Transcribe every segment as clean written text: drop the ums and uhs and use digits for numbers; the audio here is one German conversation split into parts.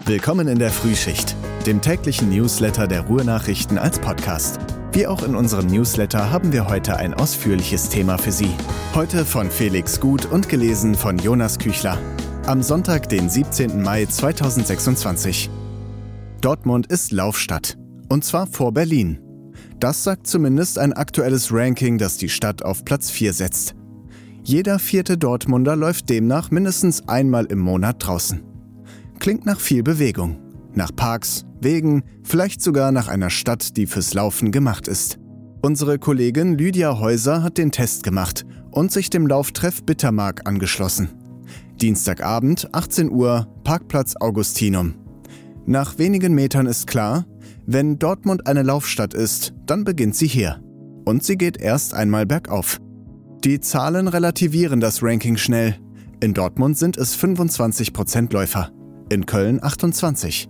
Willkommen in der Frühschicht, dem täglichen Newsletter der Ruhr-Nachrichten als Podcast. Wie auch in unserem Newsletter haben wir heute ein ausführliches Thema für Sie. Heute von Felix Gut und gelesen von Jonas Küchler. Am Sonntag, den 17. Mai 2026. Dortmund ist Laufstadt. Und zwar vor Berlin. Das sagt zumindest ein aktuelles Ranking, das die Stadt auf Platz 4 setzt. Jeder vierte Dortmunder läuft demnach mindestens einmal im Monat draußen. Klingt nach viel Bewegung. Nach Parks, Wegen, vielleicht sogar nach einer Stadt, die fürs Laufen gemacht ist. Unsere Kollegin Lydia Häuser hat den Test gemacht und sich dem Lauftreff Bittermark angeschlossen. Dienstagabend, 18 Uhr, Parkplatz Augustinum. Nach wenigen Metern ist klar, wenn Dortmund eine Laufstadt ist, dann beginnt sie hier. Und sie geht erst einmal bergauf. Die Zahlen relativieren das Ranking schnell. In Dortmund sind es 25% Läufer, in Köln 28%.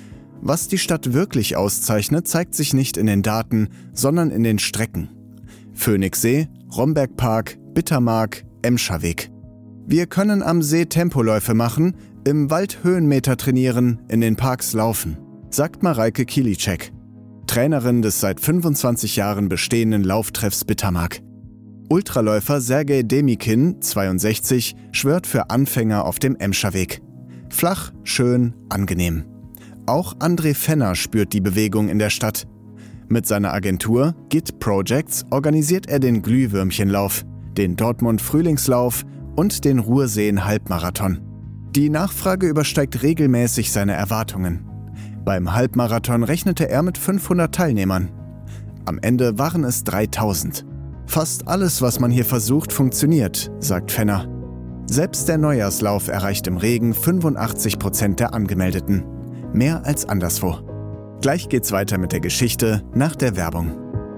Was die Stadt wirklich auszeichnet, zeigt sich nicht in den Daten, sondern in den Strecken. Phoenixsee, Rombergpark, Bittermark, Emscherweg. Wir können am See Tempoläufe machen, im Wald Höhenmeter trainieren, in den Parks laufen, sagt Mareike Kilicek, Trainerin des seit 25 Jahren bestehenden Lauftreffs Bittermark. Ultraläufer Sergej Demikin, 62, schwört für Anfänger auf dem Emscherweg. Flach, schön, angenehm. Auch André Fenner spürt die Bewegung in der Stadt. Mit seiner Agentur Git Projects organisiert er den Glühwürmchenlauf, den Dortmund Frühlingslauf und den Ruhrseen-Halbmarathon. Die Nachfrage übersteigt regelmäßig seine Erwartungen. Beim Halbmarathon rechnete er mit 500 Teilnehmern. Am Ende waren es 3000. Fast alles, was man hier versucht, funktioniert, sagt Fenner. Selbst der Neujahrslauf erreicht im Regen 85% der Angemeldeten. Mehr als anderswo. Gleich geht's weiter mit der Geschichte nach der Werbung.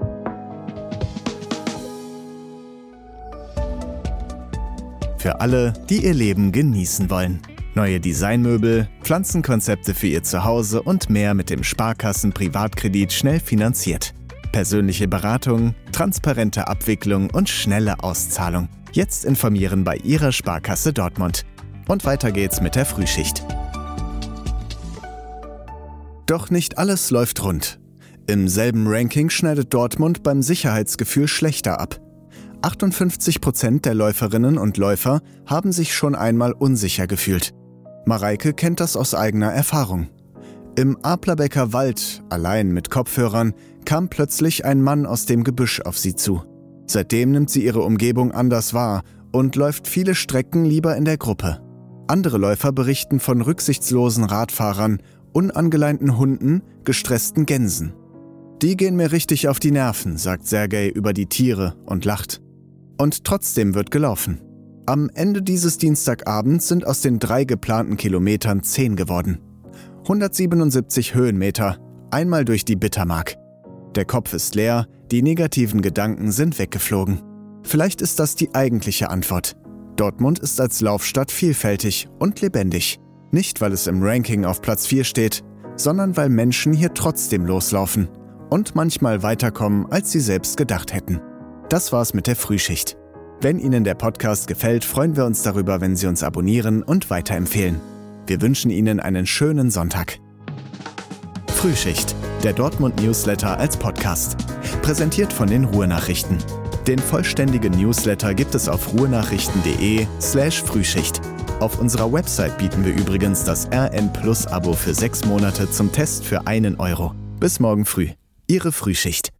Für alle, die ihr Leben genießen wollen. Neue Designmöbel, Pflanzenkonzepte für ihr Zuhause und mehr mit dem Sparkassen-Privatkredit schnell finanziert. Persönliche Beratung, transparente Abwicklung und schnelle Auszahlung. Jetzt informieren bei Ihrer Sparkasse Dortmund. Und weiter geht's mit der Frühschicht. Doch nicht alles läuft rund. Im selben Ranking schneidet Dortmund beim Sicherheitsgefühl schlechter ab. 58% der Läuferinnen und Läufer haben sich schon einmal unsicher gefühlt. Mareike kennt das aus eigener Erfahrung. Im Aplerbecker Wald, allein mit Kopfhörern, kam plötzlich ein Mann aus dem Gebüsch auf sie zu. Seitdem nimmt sie ihre Umgebung anders wahr und läuft viele Strecken lieber in der Gruppe. Andere Läufer berichten von rücksichtslosen Radfahrern, unangeleinten Hunden, gestressten Gänsen. Die gehen mir richtig auf die Nerven, sagt Sergej über die Tiere und lacht. Und trotzdem wird gelaufen. Am Ende dieses Dienstagabends sind aus den 3 geplanten Kilometern 10 geworden. 177 Höhenmeter, einmal durch die Bittermark. Der Kopf ist leer, die negativen Gedanken sind weggeflogen. Vielleicht ist das die eigentliche Antwort. Dortmund ist als Laufstadt vielfältig und lebendig. Nicht, weil es im Ranking auf Platz 4 steht, sondern weil Menschen hier trotzdem loslaufen und manchmal weiterkommen, als sie selbst gedacht hätten. Das war's mit der Frühschicht. Wenn Ihnen der Podcast gefällt, freuen wir uns darüber, wenn Sie uns abonnieren und weiterempfehlen. Wir wünschen Ihnen einen schönen Sonntag. Frühschicht, der Dortmund-Newsletter als Podcast. Präsentiert von den Ruhr-Nachrichten. Den vollständigen Newsletter gibt es auf ruhrnachrichten.de/Frühschicht. Auf unserer Website bieten wir übrigens das RN Plus Abo für 6 Monate zum Test für 1 Euro. Bis morgen früh. Ihre Frühschicht.